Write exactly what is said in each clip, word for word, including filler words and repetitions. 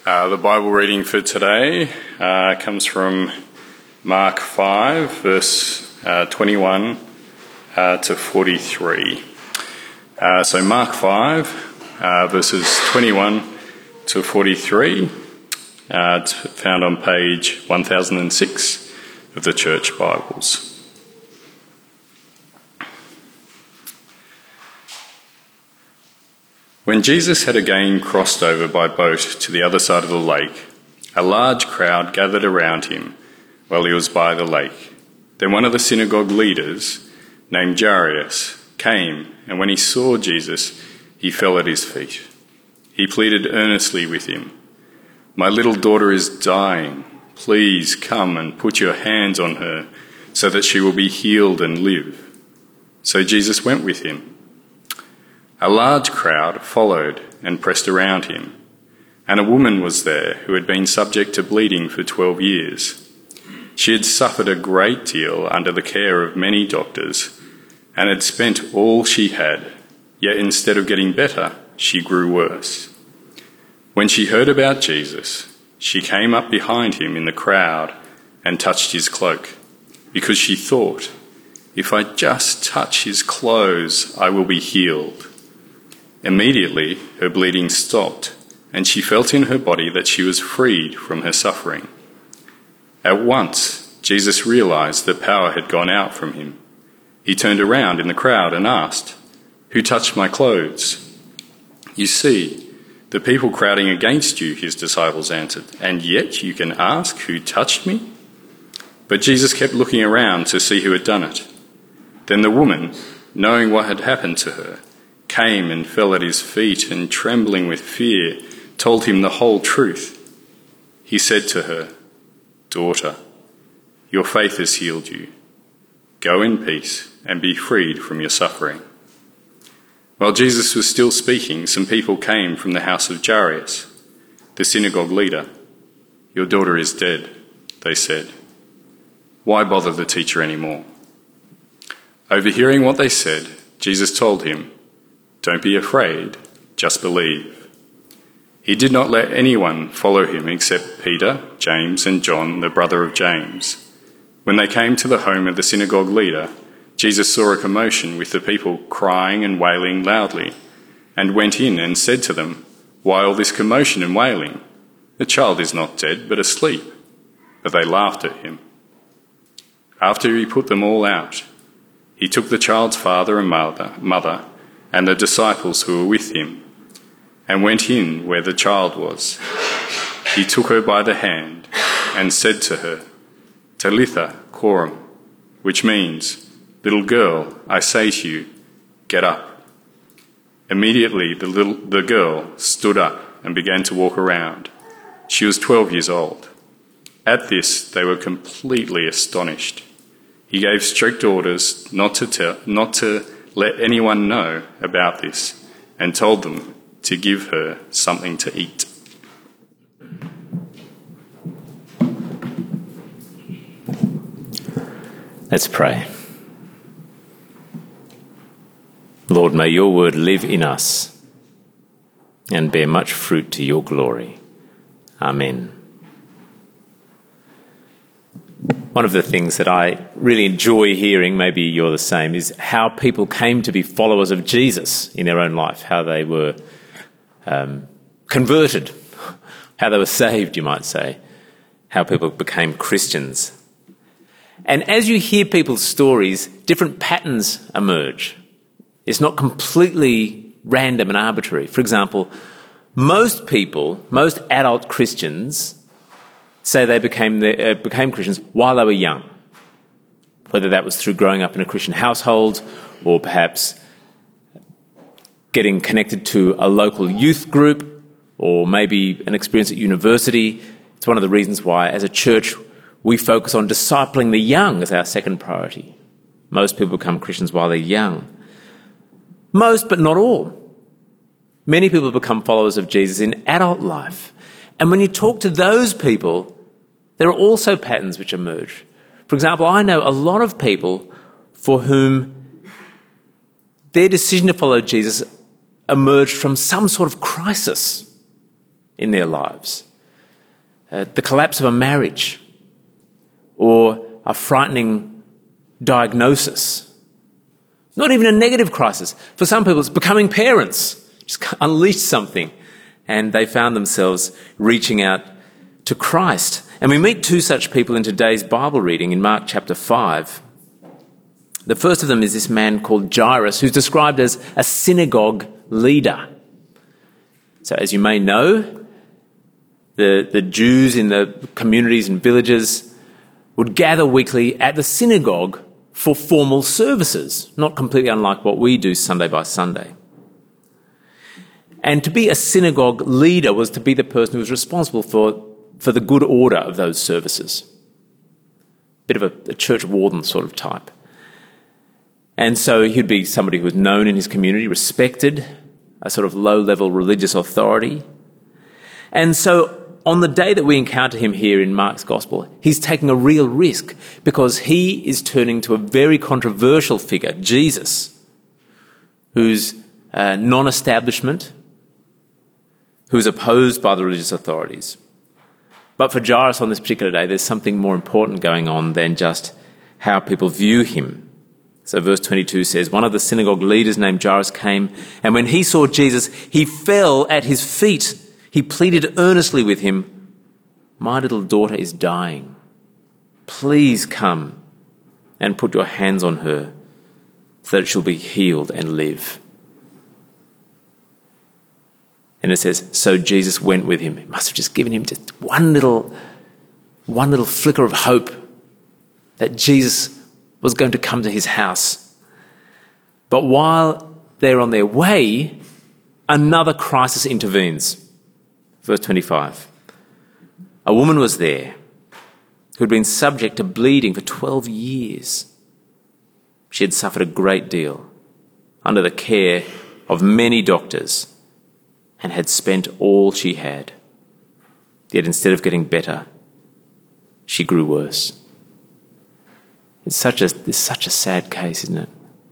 Uh, the Bible reading for today uh, comes from Mark five, verse uh, twenty-one uh, to forty-three. Uh, so Mark five, uh, verses twenty-one to forty-three. Uh, it's found on page one thousand six of the Church Bibles. When Jesus had again crossed over by boat to the other side of the lake, a large crowd gathered around him while he was by the lake. Then one of the synagogue leaders, named Jairus, came, and when he saw Jesus, he fell at his feet. He pleaded earnestly with him, "My little daughter is dying. Please come and put your hands on her so that she will be healed and live." So Jesus went with him. A large crowd followed and pressed around him, and a woman was there who had been subject to bleeding for twelve years. She had suffered a great deal under the care of many doctors and had spent all she had, yet instead of getting better, she grew worse. When she heard about Jesus, she came up behind him in the crowd and touched his cloak, because she thought, "If I just touch his clothes, I will be healed." Immediately, her bleeding stopped, and she felt in her body that she was freed from her suffering. At once, Jesus realized that power had gone out from him. He turned around in the crowd and asked, "Who touched my clothes?" "You see, the people crowding against you," his disciples answered, "and yet you can ask, 'Who touched me?'" But Jesus kept looking around to see who had done it. Then the woman, knowing what had happened to her, came and fell at his feet, and trembling with fear, told him the whole truth. He said to her, "Daughter, your faith has healed you. Go in peace and be freed from your suffering." While Jesus was still speaking, some people came from the house of Jairus, the synagogue leader. "Your daughter is dead," they said. "Why bother the teacher anymore?" Overhearing what they said, Jesus told him, "Don't be afraid, just believe." He did not let anyone follow him except Peter, James, and John, the brother of James. When they came to the home of the synagogue leader, Jesus saw a commotion with the people crying and wailing loudly, and went in and said to them, "Why all this commotion and wailing? The child is not dead, but asleep." But they laughed at him. After he put them all out, he took the child's father and mother, mother and the disciples who were with him, and went in where the child was. He took her by the hand and said to her, "Talitha koum," which means, "Little girl, I say to you, get up." Immediately the, little, the girl stood up and began to walk around. She was twelve years old. At this they were completely astonished. He gave strict orders not to tell, not to let anyone know about this, and told them to give her something to eat. Let's pray. Lord, may your word live in us and bear much fruit to your glory. Amen. One of the things that I really enjoy hearing, maybe you're the same, is how people came to be followers of Jesus in their own life, how they were um, converted, how they were saved, you might say, how people became Christians. And as you hear people's stories, different patterns emerge. It's not completely random and arbitrary. For example, most people, most adult Christians, say they became the, uh, became Christians while they were young, whether that was through growing up in a Christian household or perhaps getting connected to a local youth group or maybe an experience at university. It's one of the reasons why, as a church, we focus on discipling the young as our second priority. Most people become Christians while they're young. Most, but not all. Many people become followers of Jesus in adult life. And when you talk to those people, there are also patterns which emerge. For example, I know a lot of people for whom their decision to follow Jesus emerged from some sort of crisis in their lives. uh, the collapse of a marriage, or a frightening diagnosis. Not even a negative crisis. For some people, it's becoming parents. Just unleashed something. And they found themselves reaching out to Christ. And we meet two such people in today's Bible reading in Mark chapter five. The first of them is this man called Jairus, who's described as a synagogue leader. So as you may know, the, the Jews in the communities and villages would gather weekly at the synagogue for formal services, not completely unlike what we do Sunday by Sunday. And to be a synagogue leader was to be the person who was responsible for, for the good order of those services. Bit of a, a church warden sort of type. And so he'd be somebody who was known in his community, respected, a sort of low-level religious authority. And so on the day that we encounter him here in Mark's Gospel, he's taking a real risk because he is turning to a very controversial figure, Jesus, who's uh, non-establishment, who's opposed by the religious authorities. But for Jairus on this particular day, there's something more important going on than just how people view him. So verse twenty-two says, one of the synagogue leaders named Jairus came, and when he saw Jesus, he fell at his feet. He pleaded earnestly with him, my little daughter is dying. Please come and put your hands on her so that she'll be healed and live. And it says, so Jesus went with him. It must have just given him just one little, one little flicker of hope that Jesus was going to come to his house. But while they're on their way, another crisis intervenes. Verse twenty-five. A woman was there who had been subject to bleeding for twelve years. She had suffered a great deal under the care of many doctors and had spent all she had. Yet instead of getting better, she grew worse. It's such a, it's such a sad case, isn't it?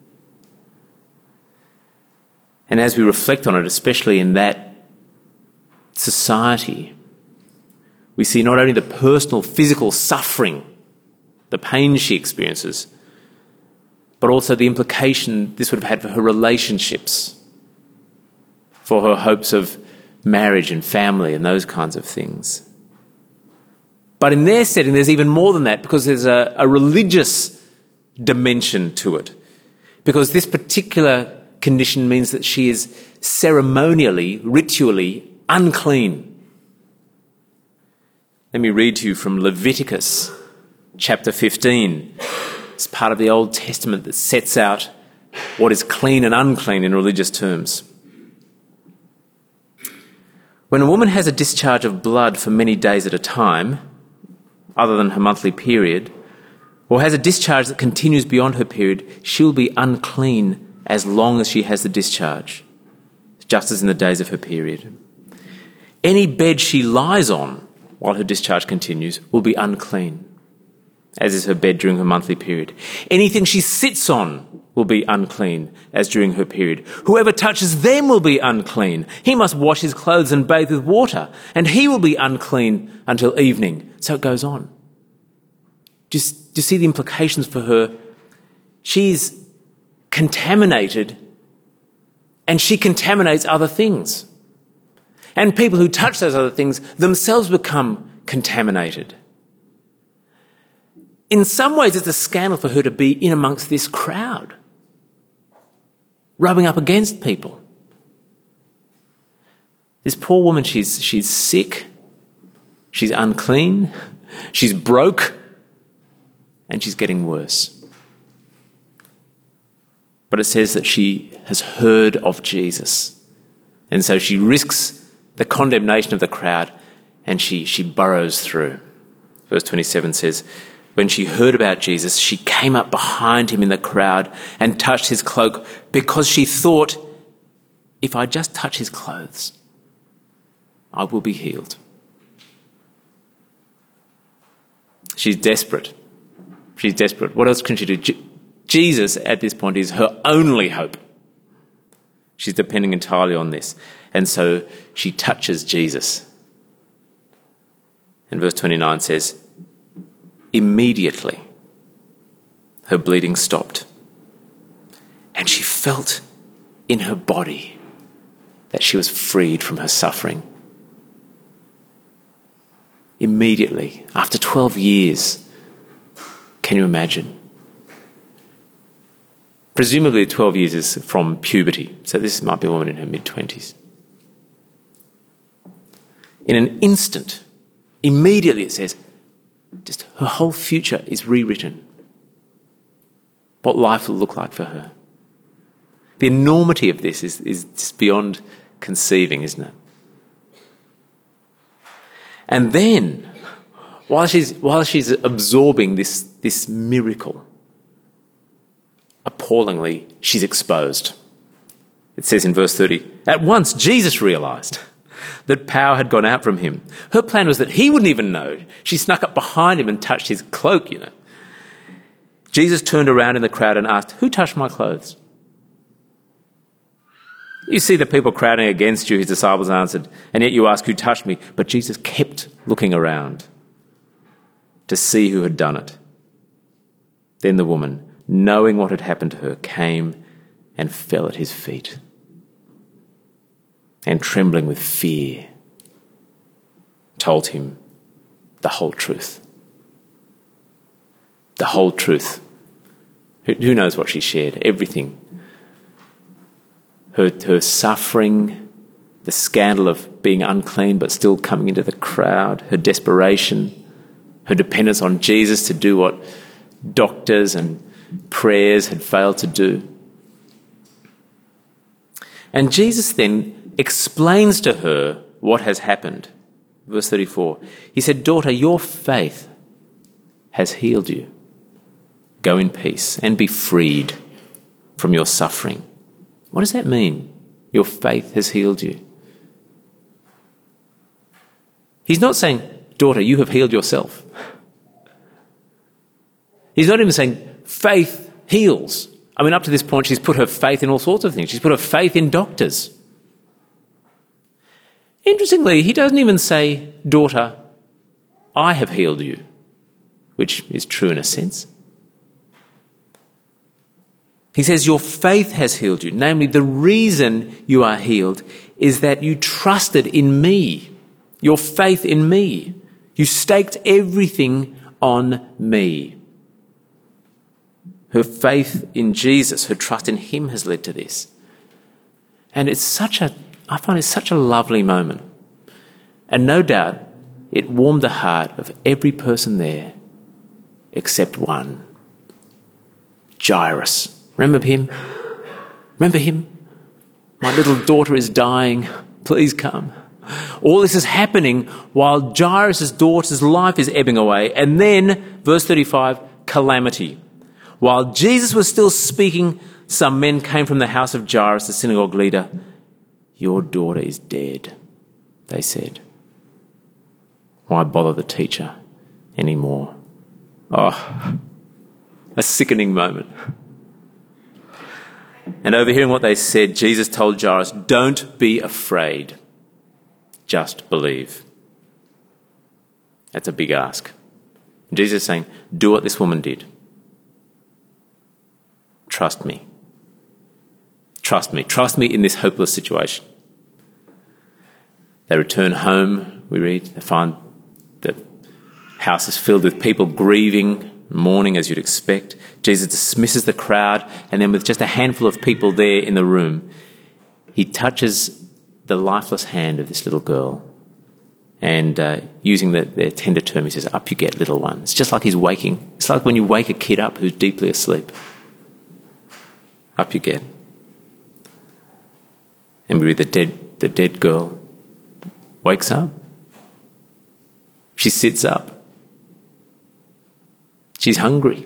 And as we reflect on it, especially in that society, we see not only the personal physical suffering, the pain she experiences, but also the implication this would have had for her relationships, for her hopes of marriage and family and those kinds of things. But in their setting, there's even more than that, because there's a, a religious dimension to it. Because this particular condition means that she is ceremonially, ritually unclean. Let me read to you from Leviticus chapter fifteen. It's part of the Old Testament that sets out what is clean and unclean in religious terms. When a woman has a discharge of blood for many days at a time, other than her monthly period, or has a discharge that continues beyond her period, she'll be unclean as long as she has the discharge, just as in the days of her period. Any bed she lies on while her discharge continues will be unclean, as is her bed during her monthly period. Anything she sits on will be unclean, as during her period. Whoever touches them will be unclean. He must wash his clothes and bathe with water, and he will be unclean until evening. So it goes on. Just, do you see the implications for her? She's contaminated, and she contaminates other things. And people who touch those other things themselves become contaminated. In some ways, it's a scandal for her to be in amongst this crowd, rubbing up against people. This poor woman, she's, she's sick, she's unclean, she's broke, and she's getting worse. But it says that she has heard of Jesus, and so she risks the condemnation of the crowd, and she, she burrows through. Verse twenty-seven says, when she heard about Jesus, she came up behind him in the crowd and touched his cloak, because she thought, if I just touch his clothes, I will be healed. She's desperate. She's desperate. What else can she do? Je- Jesus, at this point, is her only hope. She's depending entirely on this. And so she touches Jesus. And verse twenty-nine says, immediately her bleeding stopped, and she felt in her body that she was freed from her suffering. Immediately, after twelve years, can you imagine? Presumably twelve years is from puberty, so this might be a woman in her mid-twenties. In an instant, immediately it says, just her whole future is rewritten. What life will look like for her. The enormity of this is, is just beyond conceiving, isn't it? And then, while she's, while she's absorbing this, this miracle, appallingly, she's exposed. It says in verse thirty, at once Jesus realised that power had gone out from him. Her plan was that he wouldn't even know. She snuck up behind him and touched his cloak, you know. Jesus turned around in the crowd and asked, who touched my clothes? You see the people crowding against you, his disciples answered, and yet you ask who touched me. But Jesus kept looking around to see who had done it. Then the woman, knowing what had happened to her, came and fell at his feet. And trembling with fear, told him the whole truth. The whole truth. Who knows what she shared? Everything. Her, her suffering, the scandal of being unclean but still coming into the crowd, her desperation, her dependence on Jesus to do what doctors and prayers had failed to do. And Jesus then explains to her what has happened. Verse thirty-four, he said, daughter, your faith has healed you. Go in peace and be freed from your suffering. What does that mean? Your faith has healed you. He's not saying, daughter, you have healed yourself. He's not even saying faith heals. I mean, up to this point, she's put her faith in all sorts of things. She's put her faith in doctors. Interestingly, he doesn't even say, daughter, I have healed you, which is true in a sense. He says, your faith has healed you. Namely, the reason you are healed is that you trusted in me, your faith in me. You staked everything on me. Her faith in Jesus, her trust in him has led to this. And it's such a, I find it such a lovely moment. And no doubt it warmed the heart of every person there except one. Jairus. Remember him? Remember him? My little daughter is dying. Please come. All this is happening while Jairus' daughter's life is ebbing away. And then, verse thirty-five, calamity. While Jesus was still speaking, some men came from the house of Jairus, the synagogue leader. Your daughter is dead, they said. Why bother the teacher anymore? Oh, a sickening moment. And overhearing what they said, Jesus told Jairus, don't be afraid, just believe. That's a big ask. And Jesus is saying, do what this woman did. Trust me. Trust me. Trust me in this hopeless situation. They return home, we read. They find the house is filled with people grieving, mourning as you'd expect. Jesus dismisses the crowd, and then with just a handful of people there in the room, he touches the lifeless hand of this little girl. And uh, using the, their tender term, he says, up you get, little one. It's just like he's waking. It's like when you wake a kid up who's deeply asleep. Up you get. And we read the dead, the dead girl wakes up. She sits up. She's hungry.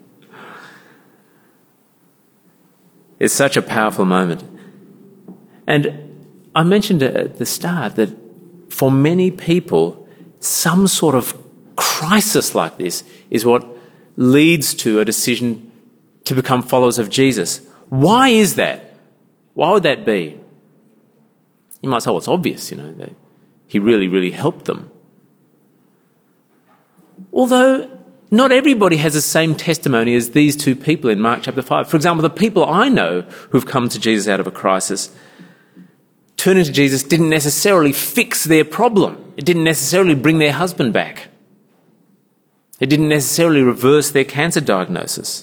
It's such a powerful moment. And I mentioned at the start that for many people, some sort of crisis like this is what leads to a decision to become followers of Jesus. Why is that? Why would that be? You might say, well, it's obvious, you know, that he really, really helped them. Although not everybody has the same testimony as these two people in Mark chapter five. For example, the people I know who've come to Jesus out of a crisis, turning to Jesus didn't necessarily fix their problem. It didn't necessarily bring their husband back. It didn't necessarily reverse their cancer diagnosis.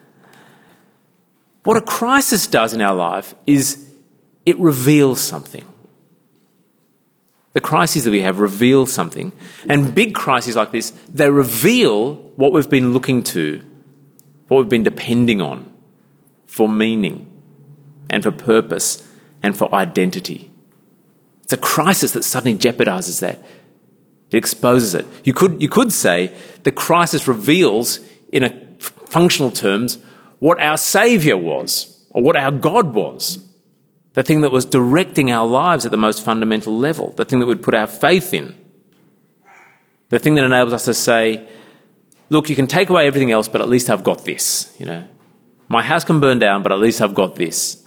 What a crisis does in our life is it reveals something. The crises that we have reveal something. And big crises like this, they reveal what we've been looking to, what we've been depending on for meaning and for purpose and for identity. It's a crisis that suddenly jeopardizes that. It exposes it. You could, you could say the crisis reveals, in a functional terms, what our Saviour was, or what our God was. The thing that was directing our lives at the most fundamental level, the thing that we'd put our faith in, the thing that enables us to say, look, you can take away everything else, but at least I've got this, you know. My house can burn down, but at least I've got this.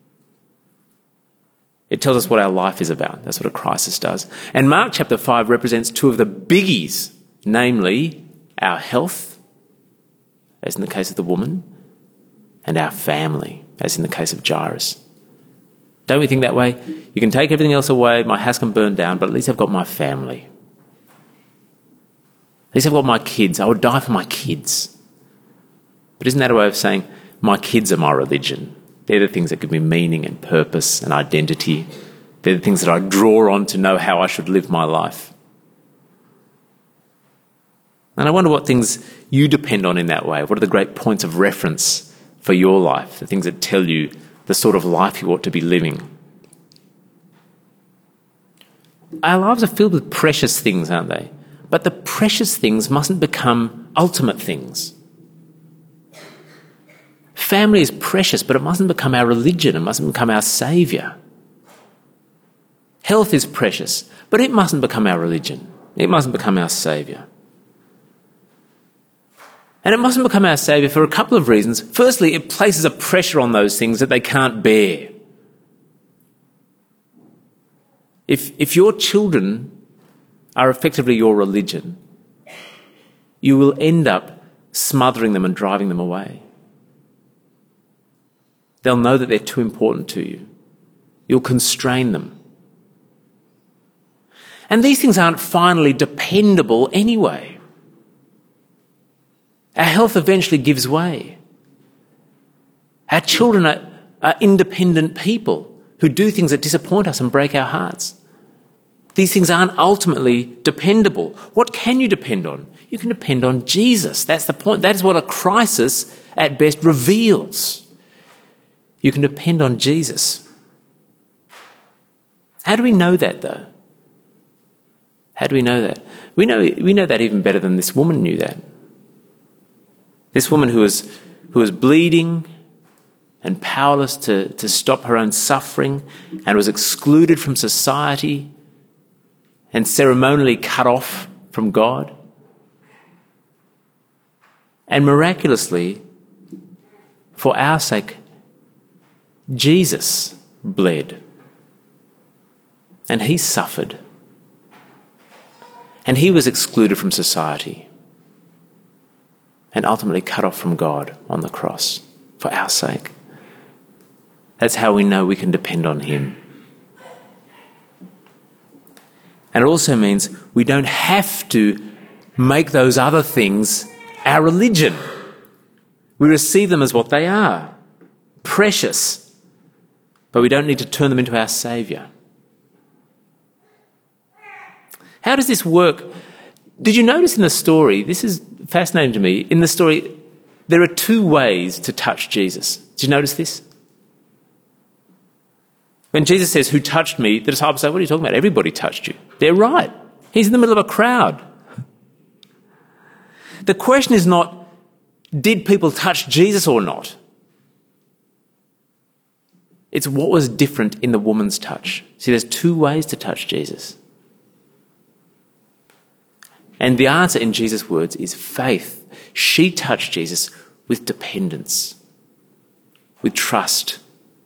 It tells us what our life is about. That's what a crisis does. And Mark chapter five represents two of the biggies, namely our health, as in the case of the woman, and our family, as in the case of Jairus. Don't we think that way? You can take everything else away, my house can burn down, but at least I've got my family. At least I've got my kids. I would die for my kids. But isn't that a way of saying, my kids are my religion? They're the things that give me meaning and purpose and identity. They're the things that I draw on to know how I should live my life. And I wonder what things you depend on in that way. What are the great points of reference for your life? The things that tell you the sort of life you ought to be living. Our lives are filled with precious things, aren't they? But the precious things mustn't become ultimate things. Family is precious, but it mustn't become our religion. It mustn't become our saviour. Health is precious, but it mustn't become our religion. It mustn't become our saviour. And it mustn't become our saviour for a couple of reasons. Firstly, it places a pressure on those things that they can't bear. If, if your children are effectively your religion, you will end up smothering them and driving them away. They'll know that they're too important to you. You'll constrain them. And these things aren't finally dependable anyway. Our health eventually gives way. Our children are, are independent people who do things that disappoint us and break our hearts. These things aren't ultimately dependable. What can you depend on? You can depend on Jesus. That's the point. That is what a crisis at best reveals. You can depend on Jesus. How do we know that, though? How do we know that? We know, we know that even better than this woman knew that. This woman who was, who was bleeding and powerless to, to stop her own suffering and was excluded from society and ceremonially cut off from God. And miraculously, for our sake, Jesus bled and he suffered and he was excluded from society and ultimately cut off from God on the cross for our sake. That's how we know we can depend on him. And it also means we don't have to make those other things our religion. We receive them as what they are, precious, but we don't need to turn them into our saviour. How does this work? Did you notice in the story, this is fascinating to me, in the story, there are two ways to touch Jesus. Did you notice this? When Jesus says, "Who touched me?" the disciples say, "What are you talking about? Everybody touched you." They're right. He's in the middle of a crowd. The question is not, did people touch Jesus or not? It's what was different in the woman's touch. See, there's two ways to touch Jesus. And the answer in Jesus' words is faith. She touched Jesus with dependence, with trust.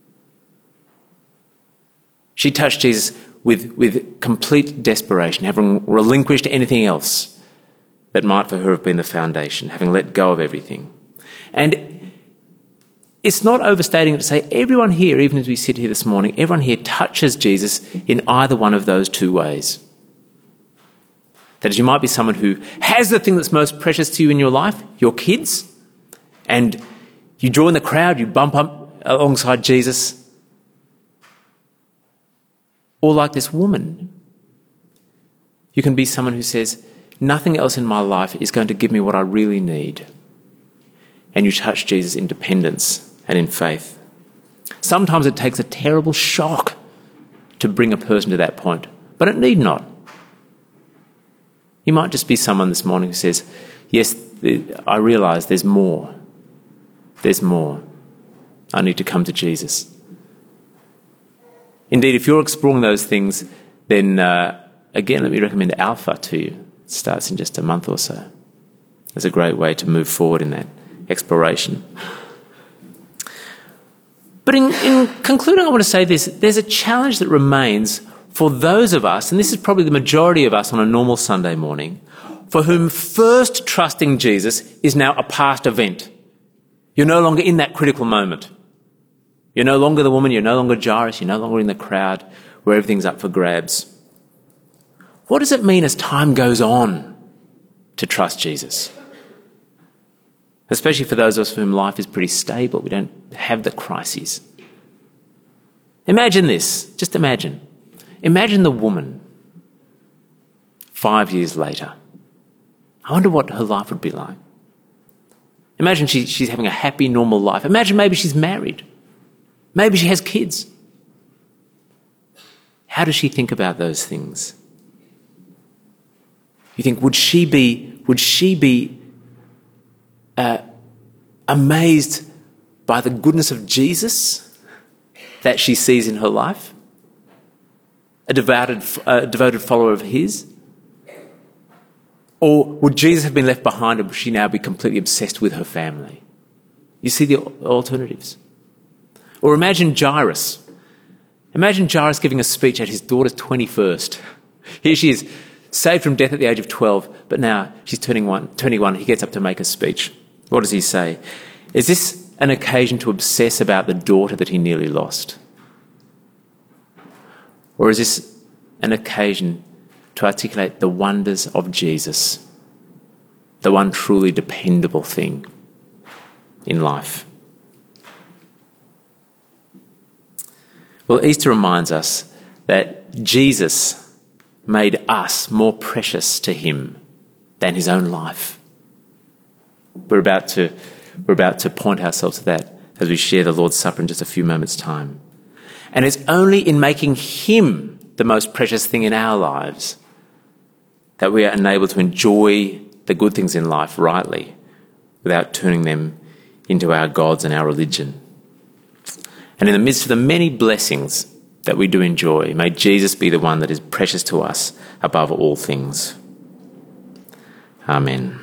She touched Jesus with, with complete desperation, having relinquished anything else, that might for her have been the foundation, having let go of everything. And it's not overstating it to say everyone here, even as we sit here this morning, everyone here touches Jesus in either one of those two ways. That is, you might be someone who has the thing that's most precious to you in your life, your kids, and you join the crowd, you bump up alongside Jesus. Or like this woman, you can be someone who says, nothing else in my life is going to give me what I really need. And you touch Jesus in dependence and in faith. Sometimes it takes a terrible shock to bring a person to that point, but it need not. You might just be someone this morning who says, yes, I realise there's more. There's more. I need to come to Jesus. Indeed, if you're exploring those things, then uh, again, let me recommend Alpha to you. It starts in just a month or so. It's a great way to move forward in that exploration. But in, in concluding, I want to say this. There's a challenge that remains for those of us, and this is probably the majority of us on a normal Sunday morning, for whom first trusting Jesus is now a past event. You're no longer in that critical moment. You're no longer the woman, you're no longer Jairus, you're no longer in the crowd where everything's up for grabs. What does it mean as time goes on to trust Jesus? Especially for those of us for whom life is pretty stable, we don't have the crises. Imagine this, just imagine. Imagine the woman five years later. I wonder what her life would be like. Imagine she, she's having a happy, normal life. Imagine maybe she's married. Maybe she has kids. How does she think about those things? You think, would she be, would she be uh, amazed by the goodness of Jesus that she sees in her life? A devoted, a devoted follower of his? Or would Jesus have been left behind and would she now be completely obsessed with her family? You see the alternatives. Or imagine Jairus. Imagine Jairus giving a speech at his daughter's twenty-first. Here she is, saved from death at the age of twelve, but now she's turning one, twenty-one. He gets up to make a speech. What does he say? Is this an occasion to obsess about the daughter that he nearly lost? Or is this an occasion to articulate the wonders of Jesus, the one truly dependable thing in life? Well, Easter reminds us that Jesus made us more precious to him than his own life. We're about to, we're about to point ourselves to that as we share the Lord's Supper in just a few moments' time. And it's only in making him the most precious thing in our lives that we are enabled to enjoy the good things in life rightly without turning them into our gods and our religion. And in the midst of the many blessings that we do enjoy, may Jesus be the one that is precious to us above all things. Amen.